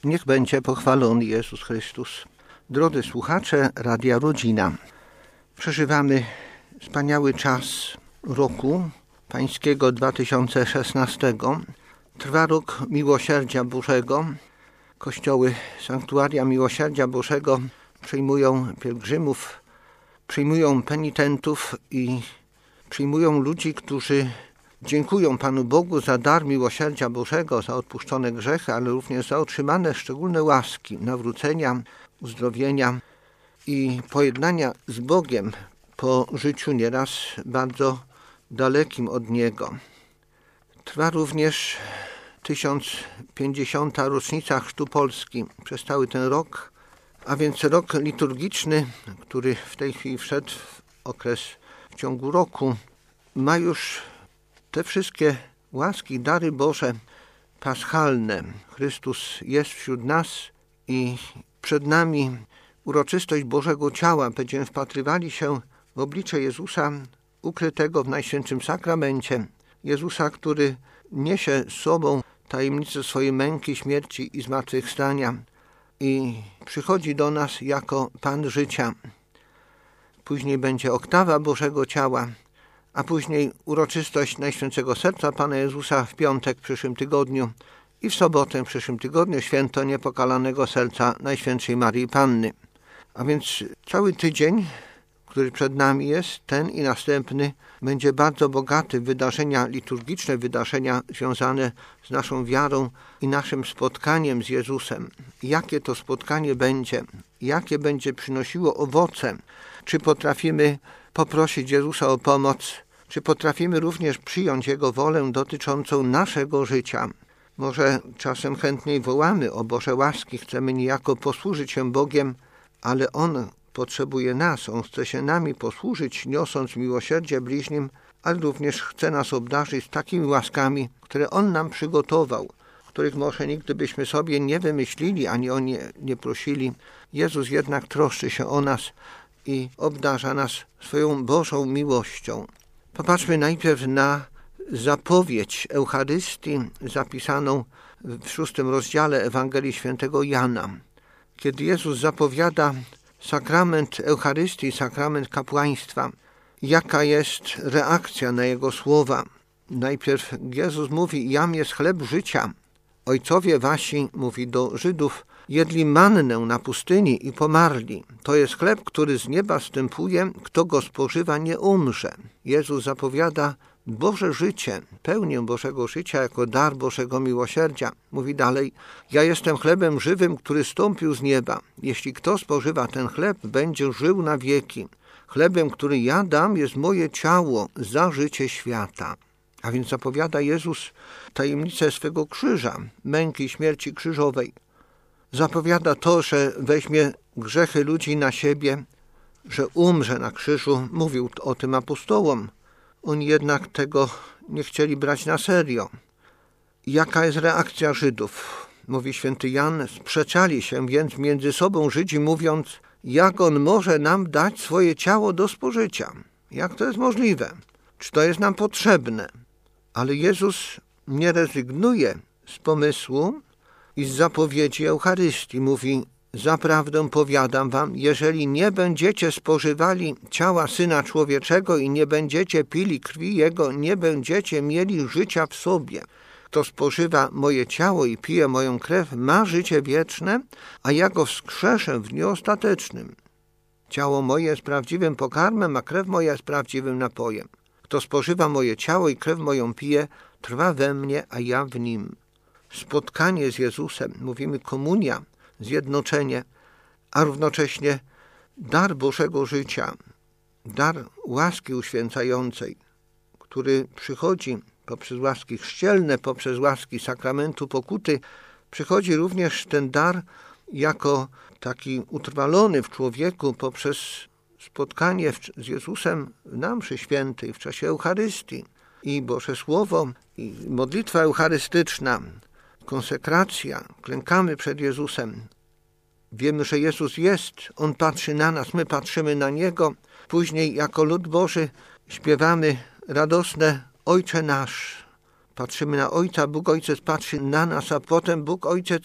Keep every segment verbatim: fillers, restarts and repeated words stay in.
Niech będzie pochwalony Jezus Chrystus. Drodzy słuchacze Radia Rodzina, przeżywamy wspaniały czas roku pańskiego dwa tysiące szesnastego. Trwa rok Miłosierdzia Bożego. Kościoły Sanktuaria Miłosierdzia Bożego przyjmują pielgrzymów, przyjmują penitentów i przyjmują ludzi, którzy dziękują Panu Bogu za dar miłosierdzia Bożego, za odpuszczone grzechy, ale również za otrzymane szczególne łaski, nawrócenia, uzdrowienia i pojednania z Bogiem po życiu nieraz bardzo dalekim od Niego. Trwa również tysiąc pięćdziesiąta rocznica chrztu Polski przez cały ten rok, a więc rok liturgiczny, który w tej chwili wszedł w okres w ciągu roku, ma już te wszystkie łaski, dary Boże paschalne. Chrystus jest wśród nas i przed nami uroczystość Bożego Ciała. Będziemy wpatrywali się w oblicze Jezusa ukrytego w Najświętszym Sakramencie. Jezusa, który niesie z sobą tajemnicę swojej męki, śmierci i zmartwychwstania i przychodzi do nas jako Pan życia. Później będzie oktawa Bożego Ciała, a później uroczystość Najświętszego Serca Pana Jezusa w piątek w przyszłym tygodniu i w sobotę w przyszłym tygodniu święto Niepokalanego Serca Najświętszej Maryi Panny. A więc cały tydzień, który przed nami jest, ten i następny, będzie bardzo bogaty w wydarzenia liturgiczne, wydarzenia związane z naszą wiarą i naszym spotkaniem z Jezusem. Jakie to spotkanie będzie? Jakie będzie przynosiło owoce? Czy potrafimy poprosić Jezusa o pomoc? Czy potrafimy również przyjąć Jego wolę dotyczącą naszego życia? Może czasem chętniej wołamy o Boże łaski, chcemy niejako posłużyć się Bogiem, ale On potrzebuje nas, On chce się nami posłużyć, niosąc miłosierdzie bliźnim, ale również chce nas obdarzyć takimi łaskami, które On nam przygotował, których może nigdy byśmy sobie nie wymyślili, ani o nie nie prosili. Jezus jednak troszczy się o nas i obdarza nas swoją Bożą miłością. Popatrzmy najpierw na zapowiedź Eucharystii zapisaną w szóstym rozdziale Ewangelii Świętego Jana. Kiedy Jezus zapowiada sakrament Eucharystii, sakrament kapłaństwa, jaka jest reakcja na Jego słowa? Najpierw Jezus mówi: jam jest chleb życia. Ojcowie wasi, mówi do Żydów, jedli mannę na pustyni i pomarli. To jest chleb, który z nieba wstępuje, kto go spożywa, nie umrze. Jezus zapowiada Boże życie, pełnię Bożego życia jako dar Bożego miłosierdzia. Mówi dalej: ja jestem chlebem żywym, który stąpił z nieba. Jeśli kto spożywa ten chleb, będzie żył na wieki. Chlebem, który ja dam, jest moje ciało za życie świata. A więc zapowiada Jezus tajemnicę swego krzyża, męki, śmierci krzyżowej. Zapowiada to, że weźmie grzechy ludzi na siebie, że umrze na krzyżu. Mówił o tym apostołom. Oni jednak tego nie chcieli brać na serio. Jaka jest reakcja Żydów? Mówi święty Jan: sprzeczali się więc między sobą Żydzi, mówiąc: jak on może nam dać swoje ciało do spożycia? Jak to jest możliwe? Czy to jest nam potrzebne? Ale Jezus nie rezygnuje z pomysłu i z zapowiedzi Eucharystii. Mówi: zaprawdę powiadam wam, jeżeli nie będziecie spożywali ciała Syna Człowieczego i nie będziecie pili krwi Jego, nie będziecie mieli życia w sobie. Kto spożywa moje ciało i pije moją krew, ma życie wieczne, a ja go wskrzeszę w dniu ostatecznym. Ciało moje jest prawdziwym pokarmem, a krew moja jest prawdziwym napojem. Kto spożywa moje ciało i krew moją pije, trwa we mnie, a ja w nim. Spotkanie z Jezusem, mówimy komunia, zjednoczenie, a równocześnie dar Bożego życia, dar łaski uświęcającej, który przychodzi poprzez łaski chrzcielne, poprzez łaski sakramentu pokuty. Przychodzi również ten dar jako taki utrwalony w człowieku poprzez spotkanie z Jezusem na mszy świętej, w czasie Eucharystii. I Boże Słowo, i modlitwa eucharystyczna, konsekracja, klękamy przed Jezusem. Wiemy, że Jezus jest, On patrzy na nas, my patrzymy na Niego. Później jako lud Boży śpiewamy radosne Ojcze nasz. Patrzymy na Ojca, Bóg Ojciec patrzy na nas, a potem Bóg Ojciec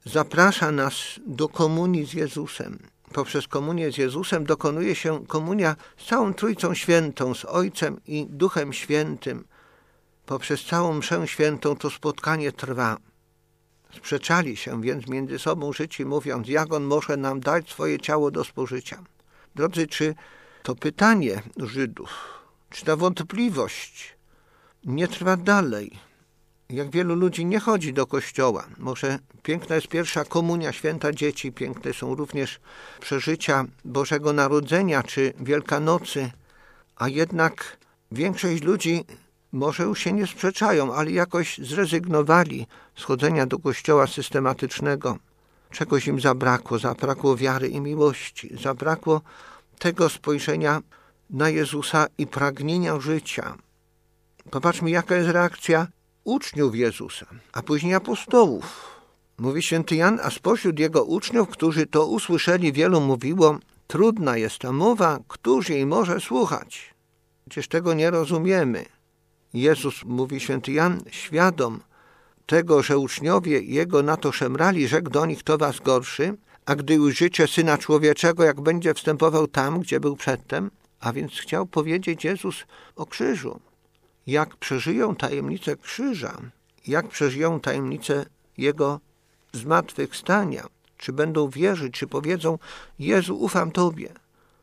zaprasza nas do komunii z Jezusem. Poprzez komunię z Jezusem dokonuje się komunia z całą Trójcą Świętą, z Ojcem i Duchem Świętym. Poprzez całą mszę świętą to spotkanie trwa. Sprzeczali się więc między sobą Żydzi, mówiąc, jak on może nam dać swoje ciało do spożycia. Drodzy, czy to pytanie Żydów, czy ta wątpliwość nie trwa dalej? Jak wielu ludzi nie chodzi do kościoła. Może piękna jest pierwsza komunia, święta dzieci, piękne są również przeżycia Bożego Narodzenia czy Wielkanocy, a jednak większość ludzi może już się nie sprzeczają, ale jakoś zrezygnowali z chodzenia do kościoła systematycznego. Czegoś im zabrakło, zabrakło wiary i miłości, zabrakło tego spojrzenia na Jezusa i pragnienia życia. Popatrzmy, jaka jest reakcja uczniów Jezusa, a później apostołów. Mówi święty Jan, a spośród jego uczniów, którzy to usłyszeli, wielu mówiło, trudna jest ta mowa, któż jej może słuchać? Przecież tego nie rozumiemy. Jezus, mówi święty Jan, świadom tego, że uczniowie jego na to szemrali, rzekł do nich, to was gorszy, a gdy ujrzycie Syna Człowieczego, jak będzie wstępował tam, gdzie był przedtem, a więc chciał powiedzieć Jezus o krzyżu. Jak przeżyją tajemnicę krzyża, jak przeżyją tajemnicę Jego zmartwychwstania, czy będą wierzyć, czy powiedzą, Jezu, ufam Tobie.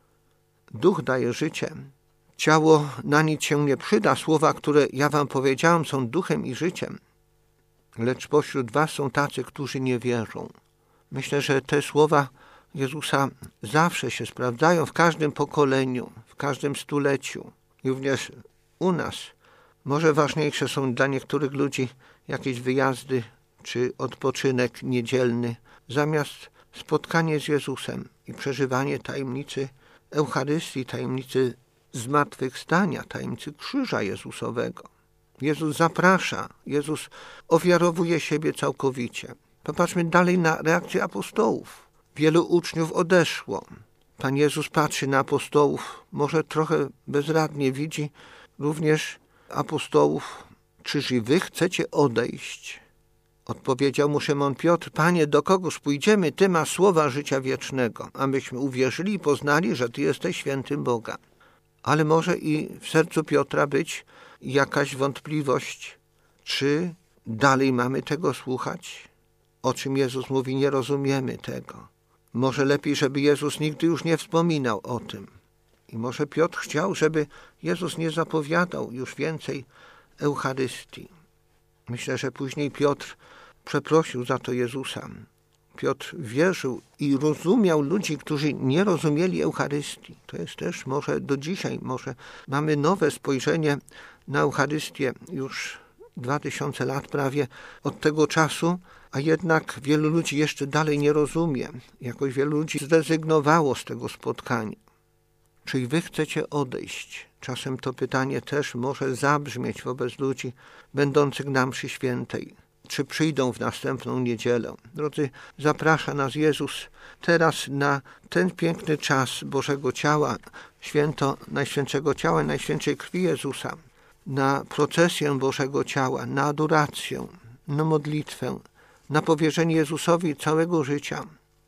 Duch daje życie. Ciało na nic się nie przyda. Słowa, które ja wam powiedziałem, są duchem i życiem. Lecz pośród was są tacy, którzy nie wierzą. Myślę, że te słowa Jezusa zawsze się sprawdzają w każdym pokoleniu, w każdym stuleciu. I również u nas. Może ważniejsze są dla niektórych ludzi jakieś wyjazdy czy odpoczynek niedzielny, zamiast spotkanie z Jezusem i przeżywanie tajemnicy Eucharystii, tajemnicy zmartwychwstania, tajemnicy krzyża Jezusowego. Jezus zaprasza, Jezus ofiarowuje siebie całkowicie. Popatrzmy dalej na reakcję apostołów. Wielu uczniów odeszło. Pan Jezus patrzy na apostołów, może trochę bezradnie widzi również apostołów. Czyż i wy chcecie odejść? Odpowiedział mu Szymon Piotr, Panie, do kogoż pójdziemy? Ty masz słowa życia wiecznego, a myśmy uwierzyli i poznali, że Ty jesteś świętym Boga. Ale może i w sercu Piotra być jakaś wątpliwość, czy dalej mamy tego słuchać? O czym Jezus mówi, nie rozumiemy tego. Może lepiej, żeby Jezus nigdy już nie wspominał o tym. I może Piotr chciał, żeby Jezus nie zapowiadał już więcej Eucharystii. Myślę, że później Piotr przeprosił za to Jezusa. Piotr wierzył i rozumiał ludzi, którzy nie rozumieli Eucharystii. To jest też może do dzisiaj, może mamy nowe spojrzenie na Eucharystię już dwa tysiące lat prawie od tego czasu, a jednak wielu ludzi jeszcze dalej nie rozumie. Jakoś wielu ludzi zrezygnowało z tego spotkania. Czy wy chcecie odejść? Czasem to pytanie też może zabrzmieć wobec ludzi będących na mszy świętej. Czy przyjdą w następną niedzielę? Drodzy, zaprasza nas Jezus teraz na ten piękny czas Bożego Ciała, święto Najświętszego Ciała, Najświętszej Krwi Jezusa, na procesję Bożego Ciała, na adorację, na modlitwę, na powierzenie Jezusowi całego życia,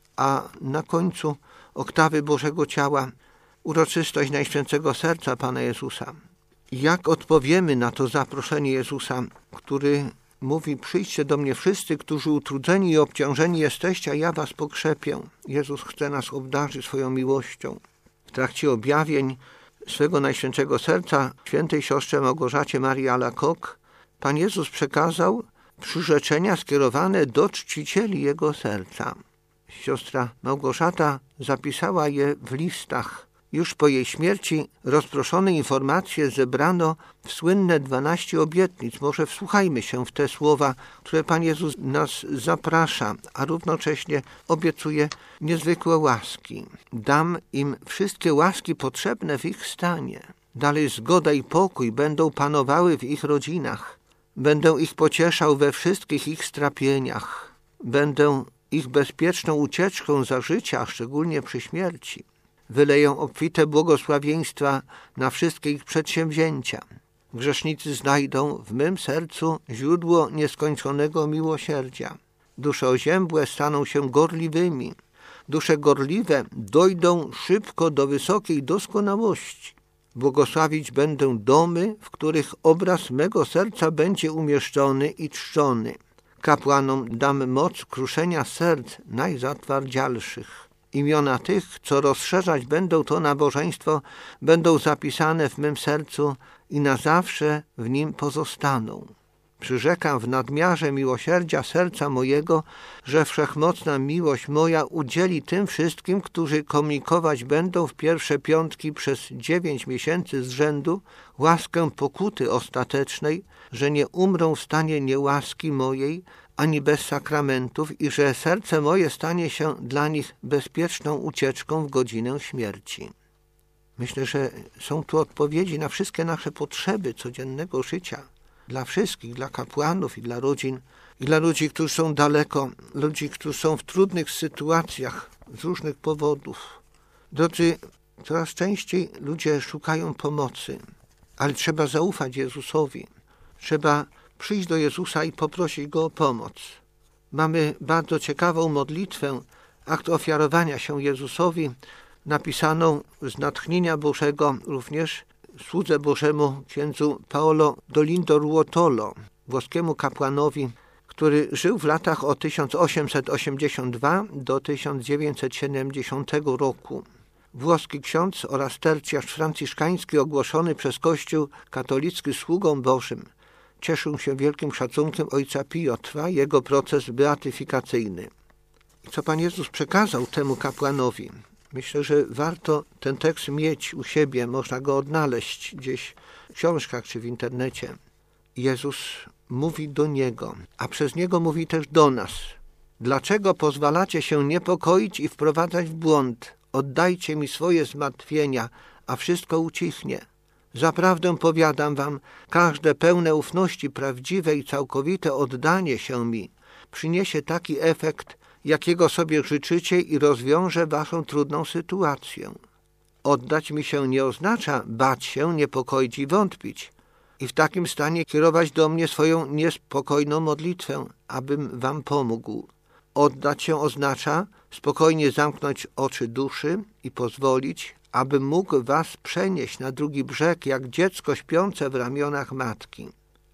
a na końcu oktawy Bożego Ciała uroczystość Najświętszego Serca Pana Jezusa. Jak odpowiemy na to zaproszenie Jezusa, który mówi, przyjdźcie do mnie wszyscy, którzy utrudzeni i obciążeni jesteście, a ja was pokrzepię. Jezus chce nas obdarzyć swoją miłością. W trakcie objawień swego Najświętszego Serca świętej siostrze Małgorzacie Marii Alacoque Pan Jezus przekazał przyrzeczenia skierowane do czcicieli Jego serca. Siostra Małgorzata zapisała je w listach. Już po jej śmierci rozproszone informacje zebrano w słynne dwanaście obietnic. Może wsłuchajmy się w te słowa, które Pan Jezus nas zaprasza, a równocześnie obiecuje niezwykłe łaski. Dam im wszystkie łaski potrzebne w ich stanie. Dalej zgoda i pokój będą panowały w ich rodzinach. Będę ich pocieszał we wszystkich ich strapieniach. Będę ich bezpieczną ucieczką za życia, szczególnie przy śmierci. Wyleją obfite błogosławieństwa na wszystkie ich przedsięwzięcia. Grzesznicy znajdą w mym sercu źródło nieskończonego miłosierdzia. Dusze oziębłe staną się gorliwymi. Dusze gorliwe dojdą szybko do wysokiej doskonałości. Błogosławić będę domy, w których obraz mego serca będzie umieszczony i czczony. Kapłanom dam moc kruszenia serc najzatwardzialszych. Imiona tych, co rozszerzać będą to nabożeństwo, będą zapisane w mym sercu i na zawsze w nim pozostaną. Przyrzekam w nadmiarze miłosierdzia serca mojego, że wszechmocna miłość moja udzieli tym wszystkim, którzy komunikować będą w pierwsze piątki przez dziewięć miesięcy z rzędu łaskę pokuty ostatecznej, że nie umrą w stanie niełaski mojej, ani bez sakramentów i że serce moje stanie się dla nich bezpieczną ucieczką w godzinę śmierci. Myślę, że są tu odpowiedzi na wszystkie nasze potrzeby codziennego życia. Dla wszystkich, dla kapłanów i dla rodzin, i dla ludzi, którzy są daleko, ludzi, którzy są w trudnych sytuacjach z różnych powodów. Drodzy, coraz częściej ludzie szukają pomocy, ale trzeba zaufać Jezusowi. Trzeba przyjść do Jezusa i poprosić Go o pomoc. Mamy bardzo ciekawą modlitwę, akt ofiarowania się Jezusowi, napisaną z natchnienia Bożego również słudze Bożemu księdzu Paolo Dolindo Ruotolo, włoskiemu kapłanowi, który żył w latach od tysiąc osiemset osiemdziesiątego drugiego do tysiąc dziewięćset siedemdziesiątego roku. Włoski ksiądz oraz tercjarz franciszkański ogłoszony przez Kościół katolicki sługą Bożym. Cieszył się wielkim szacunkiem ojca Pio, trwa jego proces beatyfikacyjny. I co Pan Jezus przekazał temu kapłanowi? Myślę, że warto ten tekst mieć u siebie, można go odnaleźć gdzieś w książkach czy w internecie. Jezus mówi do niego, a przez niego mówi też do nas. Dlaczego pozwalacie się niepokoić i wprowadzać w błąd? Oddajcie mi swoje zmartwienia, a wszystko ucichnie. Zaprawdę powiadam wam, każde pełne ufności, prawdziwe i całkowite oddanie się mi przyniesie taki efekt, jakiego sobie życzycie i rozwiąże waszą trudną sytuację. Oddać mi się nie oznacza bać się, niepokoić i wątpić i w takim stanie kierować do mnie swoją niespokojną modlitwę, abym wam pomógł. Oddać się oznacza spokojnie zamknąć oczy duszy i pozwolić, abym mógł was przenieść na drugi brzeg, jak dziecko śpiące w ramionach matki.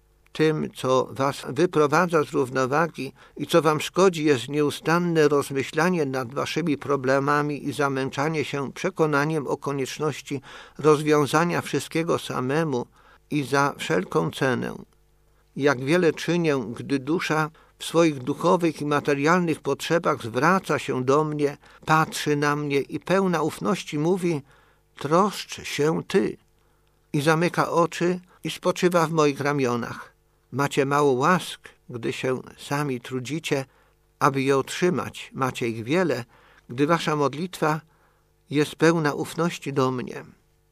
Tym, co was wyprowadza z równowagi i co wam szkodzi, jest nieustanne rozmyślanie nad waszymi problemami i zamęczanie się przekonaniem o konieczności rozwiązania wszystkiego samemu i za wszelką cenę. Jak wiele czynię, gdy dusza w swoich duchowych i materialnych potrzebach zwraca się do mnie, patrzy na mnie i pełna ufności mówi: troszcz się Ty. I zamyka oczy i spoczywa w moich ramionach. Macie mało łask, gdy się sami trudzicie, aby je otrzymać. Macie ich wiele, gdy wasza modlitwa jest pełna ufności do mnie.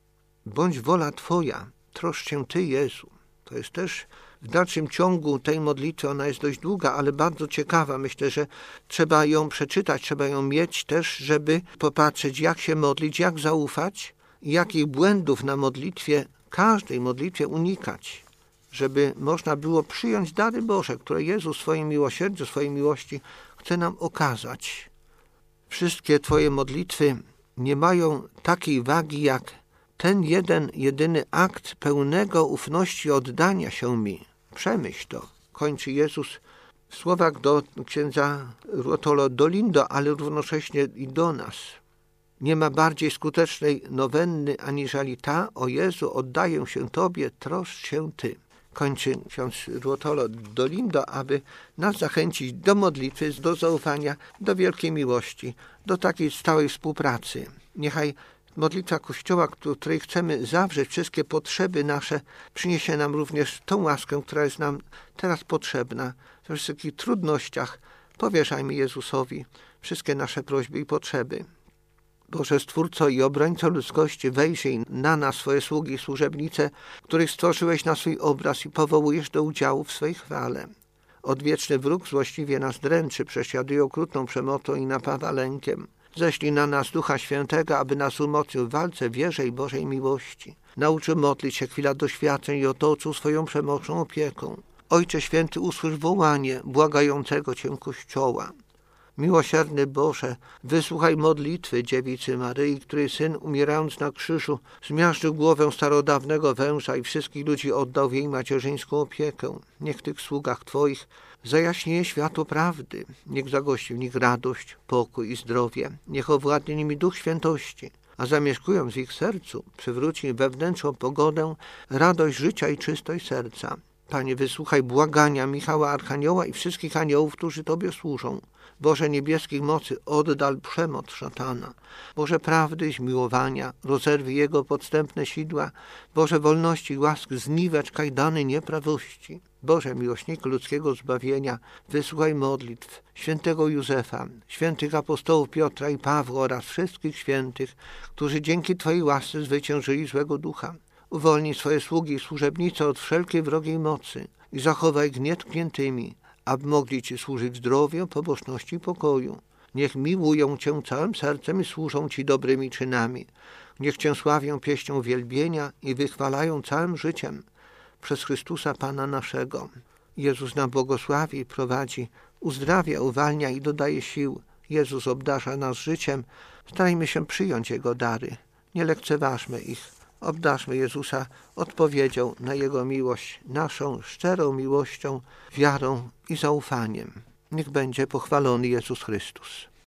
Bądź wola Twoja, troszcz się Ty, Jezu. To jest też w dalszym ciągu tej modlitwy, ona jest dość długa, ale bardzo ciekawa. Myślę, że trzeba ją przeczytać, trzeba ją mieć też, żeby popatrzeć, jak się modlić, jak zaufać i jakich błędów na modlitwie, każdej modlitwie unikać, żeby można było przyjąć dary Boże, które Jezus w swoim miłosierdziu, swojej miłości chce nam okazać. Wszystkie Twoje modlitwy nie mają takiej wagi, jak ten jeden, jedyny akt pełnego ufności oddania się mi. Przemyśl to. Kończy Jezus w słowach do księdza Ruotolo Dolindo, ale równocześnie i do nas. Nie ma bardziej skutecznej nowenny aniżeli ta: o Jezu, oddaję się Tobie, troszcz się Ty. Kończy ksiądz Ruotolo Dolindo, aby nas zachęcić do modlitwy, do zaufania, do wielkiej miłości, do takiej stałej współpracy. Niechaj modlitwa Kościoła, której chcemy zawrzeć wszystkie potrzeby nasze, przyniesie nam również tą łaskę, która jest nam teraz potrzebna. We wszystkich trudnościach powierzajmy Jezusowi wszystkie nasze prośby i potrzeby. Boże Stwórco i obrońco ludzkości, wejrzyj na nas, swoje sługi i służebnice, których stworzyłeś na swój obraz i powołujesz do udziału w swej chwale. Odwieczny wróg złośliwie nas dręczy, prześladuje okrutną przemocą i napawa lękiem. Ześlij na nas Ducha Świętego, aby nas umocnił w walce, wierze i Bożej miłości. Nauczył modlić się chwila doświadczeń i otoczył swoją przemocną opieką. Ojcze Święty, usłysz wołanie błagającego Cię Kościoła. Miłosierny Boże, wysłuchaj modlitwy Dziewicy Maryi, której Syn, umierając na krzyżu, zmiażdżył głowę starodawnego węża i wszystkich ludzi oddał w jej macierzyńską opiekę. Niech w tych sługach Twoich zajaśnieje światło prawdy. Niech zagości w nich radość, pokój i zdrowie. Niech owładnie nimi Duch Świętości, a zamieszkując w ich sercu, przywróci wewnętrzną pogodę, radość życia i czystość serca. Panie, wysłuchaj błagania Michała Archanioła i wszystkich aniołów, którzy Tobie służą. Boże niebieskich mocy, oddal przemoc szatana. Boże prawdy i zmiłowania, rozerwij jego podstępne sidła. Boże wolności i łaski, zniwecz kajdany nieprawości. Boże miłośniku ludzkiego zbawienia, wysłuchaj modlitw świętego Józefa, świętych apostołów Piotra i Pawła oraz wszystkich świętych, którzy dzięki Twojej łasce zwyciężyli złego ducha. Uwolnij swoje sługi i służebnice od wszelkiej wrogiej mocy i zachowaj ich nietkniętymi, aby mogli Ci służyć w zdrowiu, pobożności i pokoju. Niech miłują Cię całym sercem i służą Ci dobrymi czynami. Niech Cię sławią pieśnią wielbienia i wychwalają całym życiem. Przez Chrystusa Pana naszego. Jezus nam błogosławi i prowadzi, uzdrawia, uwalnia i dodaje sił. Jezus obdarza nas życiem. Starajmy się przyjąć Jego dary. Nie lekceważmy ich. Obdarzmy Jezusa odpowiedzią na Jego miłość, naszą szczerą miłością, wiarą i zaufaniem. Niech będzie pochwalony Jezus Chrystus.